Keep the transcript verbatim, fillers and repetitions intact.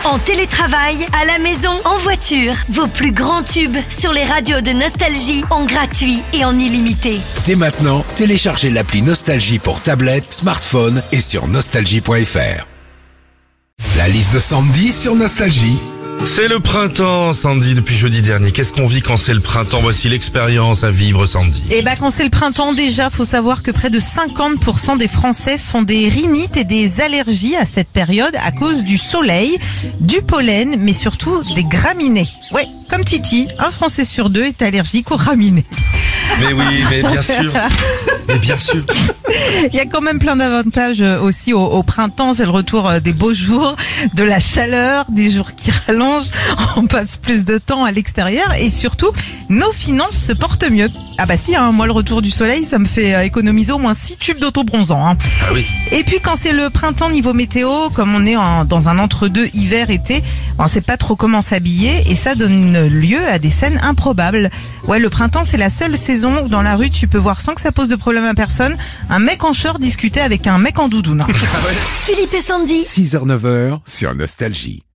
En télétravail, à la maison, en voiture. Vos plus grands tubes sur les radios de Nostalgie en gratuit et en illimité. Dès maintenant, téléchargez l'appli Nostalgie pour tablette, smartphone et sur nostalgie point f r. La liste de Sandy sur Nostalgie. C'est le printemps, Sandy, depuis jeudi dernier. Qu'est-ce qu'on vit quand c'est le printemps? Voici l'expérience à vivre, Sandy. Et bah quand c'est le printemps, déjà, faut savoir que près de cinquante pour cent des Français font des rhinites et des allergies à cette période à cause du soleil, du pollen, mais surtout des graminées. Ouais, comme Titi, un Français sur deux est allergique aux graminées. Mais oui, mais bien sûr. Mais bien sûr. Il y a quand même plein d'avantages aussi au, au printemps. C'est le retour des beaux jours, de la chaleur, des jours qui rallongent. On passe plus de temps à l'extérieur et surtout, nos finances se portent mieux. Ah bah si, hein, moi le retour du soleil, ça me fait économiser au moins six tubes d'autobronzant. Hein. Ah oui. Et puis quand c'est le printemps niveau météo, comme on est en, dans un entre-deux hiver-été, on sait pas trop comment s'habiller et ça donne lieu à des scènes improbables. Ouais, le printemps c'est la seule saison où dans la rue tu peux voir sans que ça pose de problème à personne un mec en short discuter avec un mec en doudoune. Philippe et Sandy. six heures neuf heures sur Nostalgie.